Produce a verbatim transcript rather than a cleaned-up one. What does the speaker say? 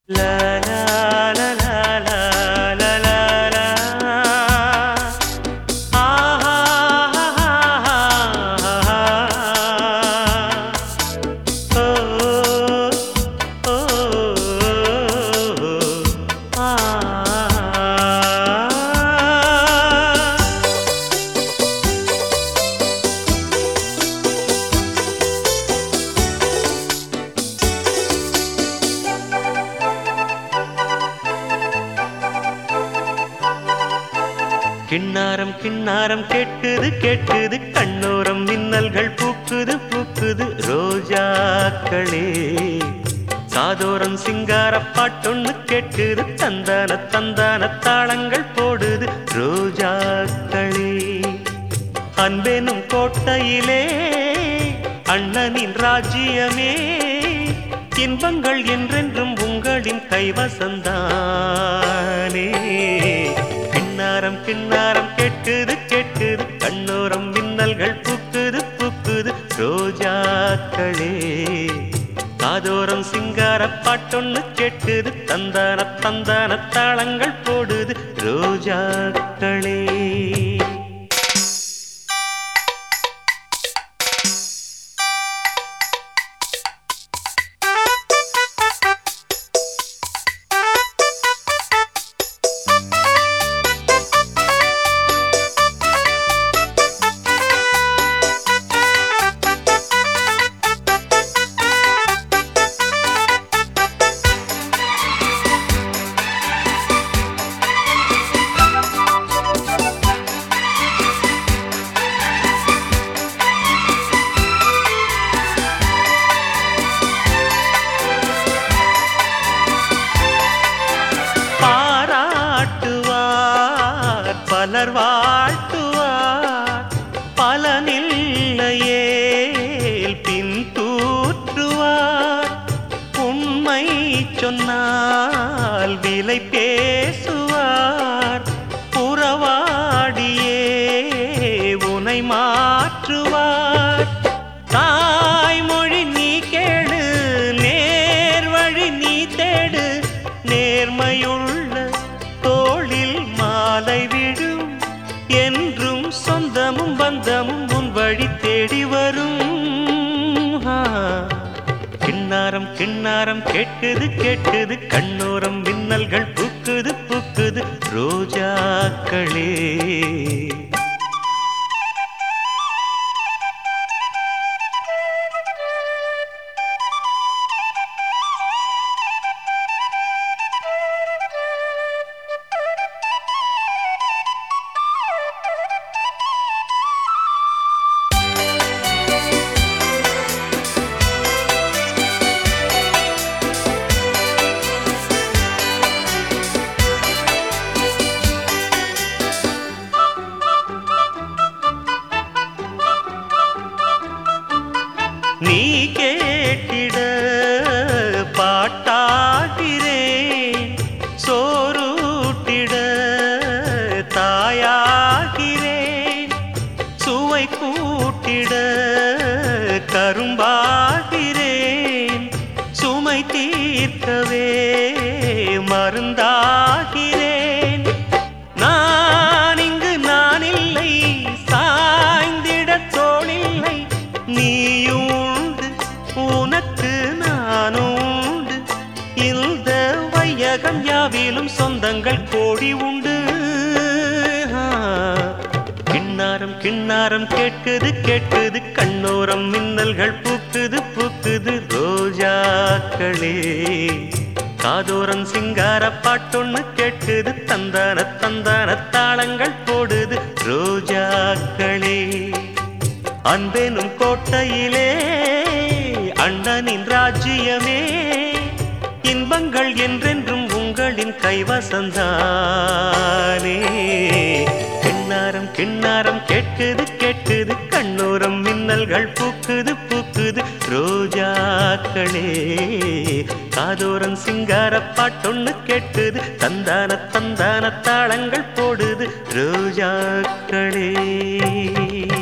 La la la la la la la la. Ah ah ah ah ah. Oh oh oh ah. கிண்ணாரம் கிண்ணாரம் கேட்குது கேட்குது கண்ணோரம் மின்னல்கள் பூக்குது பூக்குது ரோஜாக்களே காதோரம் சிங்கார பாட்டொன்னு கேட்குது தந்தான தந்தான தாளங்கள் போடுது ரோஜாக்களே அன்பெனும் கோட்டையிலே அண்ணனின் ராஜ்யமே இன்பங்கள் என்றென்றும் உங்களின் கைவசந்தானே கிண்ணாரம் கிண்ணாரம் கேட்குது கேட்குது கண்ணோரம் மின்னல்கள் பூக்குது பூக்குது ரோஜாக்களே காதோரம் சிங்கார பாட்டொன்னு கேட்குது தந்தான தந்தான தாளங்கள் போடுது ரோஜாக்களே. பலர் வாழ்த்துவார் பலனில்லையே பின் தூற்றுவார் உண்மை சொன்னால் விலை பேசுவார் புறவாடியே உனை மாற்றுவார் தாய்மொழி நீ கேடு நேர் வழி நீ தேடு நேர்மையுள்ள தோளில் மாலை விடும் என்றும் சொந்தமும் பந்தமும் உன் வழி தேடி வரும். கிண்ணாரம் கிண்ணாரம் கேட்குது கேட்குது கண்ணோரம் மின்னல்கள் பூக்குது பூக்குது ரோஜாக்களே. நீ கேட்டிட பாட்டாகிறேன் சோறுட்டிட தாயாகிறேன் சுவை கூட்டிட கரும்பாகிறேன் சுமை தீர்க்கவே மருந்தாகிறேன் நான் இங்கு நான் இல்லை சாய்ந்திட தோளில்லை நீயும் உனக்கு நானுண்டு இந்த வையகம் யாவிலும் சொந்தங்கள் கோடி உண்டு. கிண்ணாரம் கிண்ணாரம் கேட்குது கேட்குது கண்ணோரம் மின்னல்கள் பூக்குது பூக்குது ரோஜாக்களே காதோரம் சிங்கார பாட்டொன்னு கேட்குது தந்தான தந்தான தாளங்கள் போடுது ரோஜாக்களே அன்பெனும் கோட்டையிலே அண்ணனின் ராஜ்யமே இன்பங்கள் என்றென்றும் உங்களின் கைவசந்தானே கிண்ணாரம் கிண்ணாரம் கேட்குது கேட்குது கண்ணோரம் மின்னல்கள் பூக்குது பூக்குது ரோஜாக்களே காதோரம் சிங்கார பாட்டொன்னு கேட்குது தந்தான தந்தான தாளங்கள் போடுது ரோஜாக்களே.